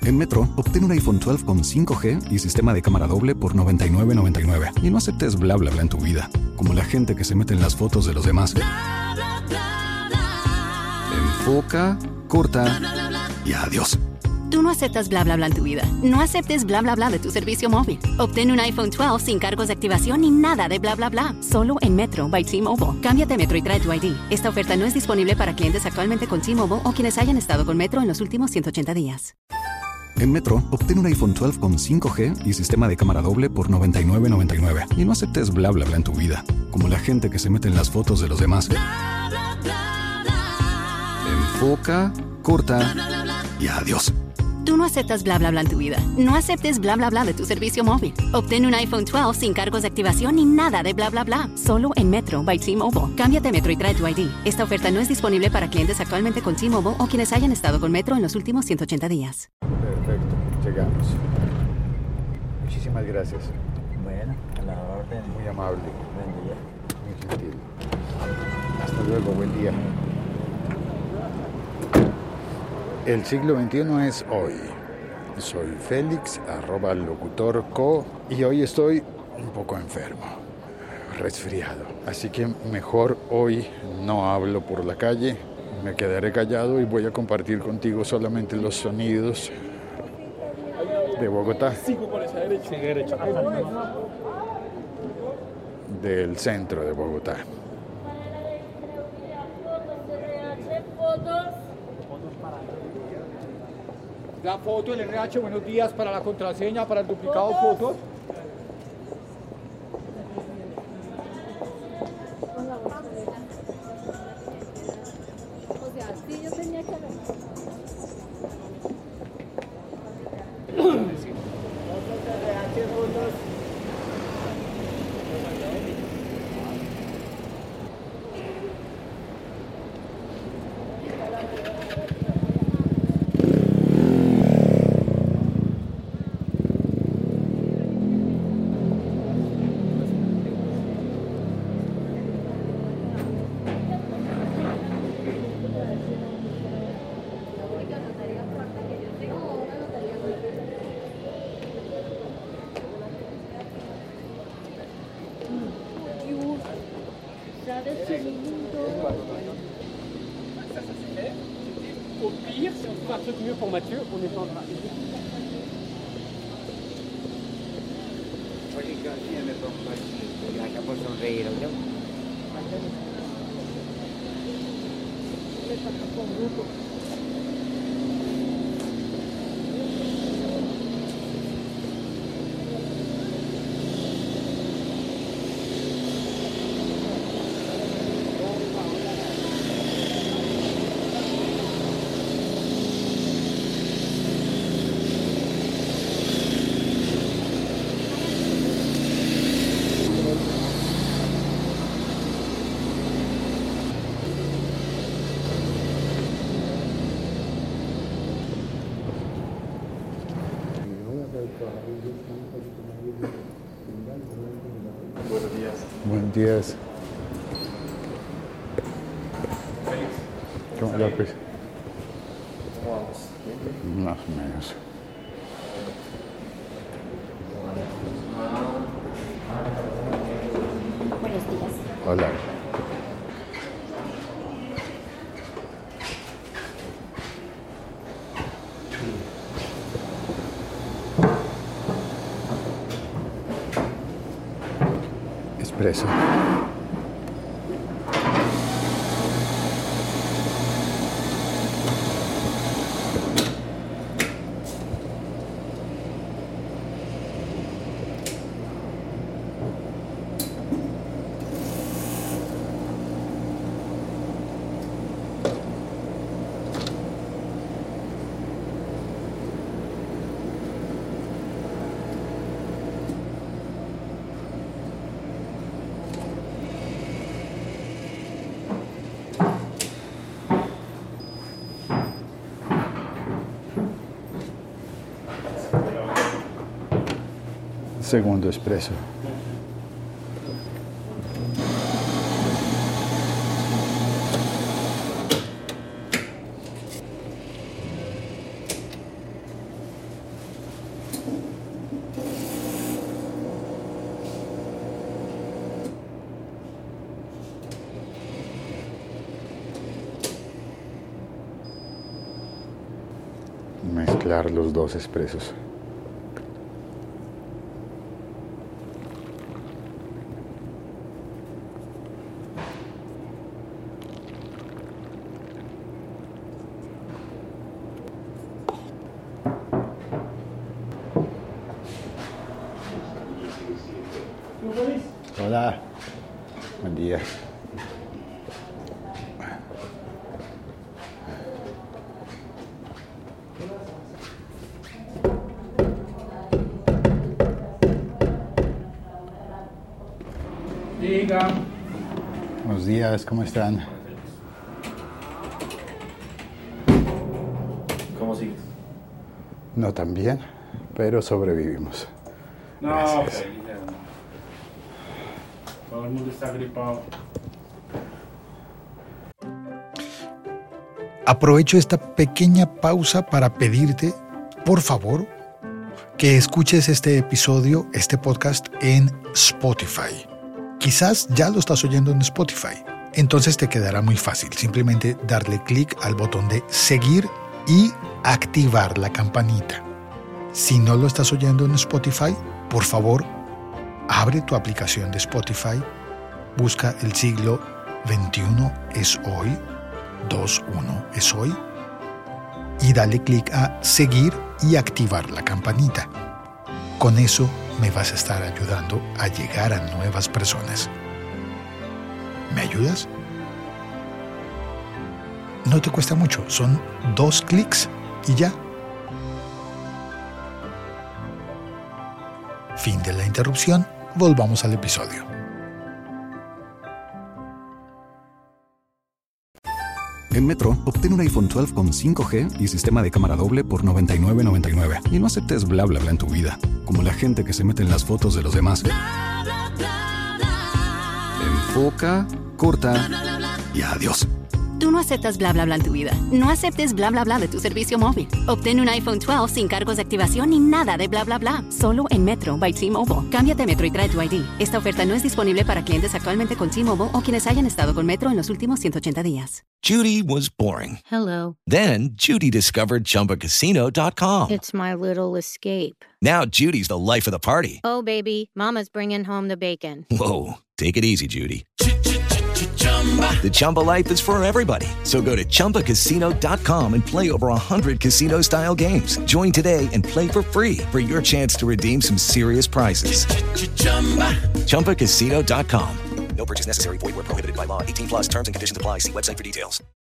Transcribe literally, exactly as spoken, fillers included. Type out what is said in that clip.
En Metro, obtén un iPhone doce con cinco G y sistema de cámara doble por noventa y nueve noventa y nueve. Y no aceptes bla bla bla en tu vida, como la gente que se mete en las fotos de los demás. Bla, bla, bla, bla. Enfoca, corta bla, bla, bla, bla. Y adiós. Tú no aceptas bla bla bla en tu vida. No aceptes bla bla bla de tu servicio móvil. Obtén un iPhone doce sin cargos de activación ni nada de bla bla bla. Solo en Metro by T-Mobile. Cámbiate a Metro y trae tu I D. Esta oferta no es disponible para clientes actualmente con T-Mobile o quienes hayan estado con Metro en los últimos ciento ochenta días. En Metro, obtén un iPhone doce con cinco G y sistema de cámara doble por noventa y nueve noventa y nueve. Y no aceptes bla bla bla en tu vida, como la gente que se mete en las fotos de los demás. Bla, bla, bla, bla. Enfoca, corta bla, bla, bla, bla. Y adiós. Tú no aceptas bla bla bla en tu vida. No aceptes bla bla bla de tu servicio móvil. Obtén un iPhone doce sin cargos de activación ni nada de bla bla bla. Solo en Metro by T-Mobile. Cámbiate a Metro y trae tu I D. Esta oferta no es disponible para clientes actualmente con T-Mobile o quienes hayan estado con Metro en los últimos ciento ochenta días. Perfecto, llegamos. Muchísimas gracias. Bueno, a la orden. Muy amable. Buen día. Muy gentil. Hasta luego, buen día. El siglo veintiuno es hoy. Soy Félix, arroba locutorco, y hoy estoy un poco enfermo, resfriado. Así que mejor hoy no hablo por la calle, me quedaré callado y voy a compartir contigo solamente los sonidos de Bogotá, del centro de Bogotá. La foto del R H, buenos días, para la contraseña, para el duplicado fotos. O sea, sí, yo tenía que ver. Au pire, si on trouve un truc mieux pour Mathieu, on échangera. Oye, que así me pongo aquí, ya acabo de sonreír, ¿no? Buenos días. Buenos días. ¿Cómo la pues? Más o menos. Buenos días. Hola. Espresso. Segundo espresso. Mezclar los dos expresos. Hola, buen día. Diga. Buenos días, ¿cómo están? ¿Cómo sigues? No tan bien, pero sobrevivimos. No, Gracias. feliz, hermano. Todo el mundo está gripado. Aprovecho esta pequeña pausa para pedirte, por favor, que escuches este episodio, este podcast en Spotify. Quizás ya lo estás oyendo en Spotify. Entonces te quedará muy fácil. Simplemente darle clic al botón de seguir y activar la campanita. Si no lo estás oyendo en Spotify, por favor, abre tu aplicación de Spotify, busca El Siglo veintiuno es hoy, veintiuno es hoy, y dale clic a seguir y activar la campanita. Con eso me vas a estar ayudando a llegar a nuevas personas. ¿Me ayudas? No te cuesta mucho, son dos clics y ya. Fin de la interrupción, volvamos al episodio. En Metro, obtén un iPhone doce con cinco G y sistema de cámara doble por noventa y nueve noventa y nueve. Y no aceptes bla bla bla en tu vida, como la gente que se mete en las fotos de los demás. Enfoca, corta y adiós. Tú no aceptas bla bla bla en tu vida. No aceptes bla bla bla de tu servicio móvil. Obtén un iPhone doce sin cargos de activación ni nada de bla bla bla. Solo en Metro by T-Mobile. Cámbiate a Metro y trae tu I D. Esta oferta no es disponible para clientes actualmente con T-Mobile o quienes hayan estado con Metro en los últimos ciento ochenta días. Judy was boring. Hello. Then Judy discovered Chumba Casino dot com. It's my little escape. Now Judy's the life of the party. Oh, baby, mama's bringing home the bacon. Whoa, take it easy, Judy. The Chumba life is for everybody. So go to Chumba Casino dot com and play over one hundred casino-style games. Join today and play for free for your chance to redeem some serious prizes. Chumba Casino dot com. No purchase necessary. Void where prohibited by law. eighteen plus terms and conditions apply. See website for details.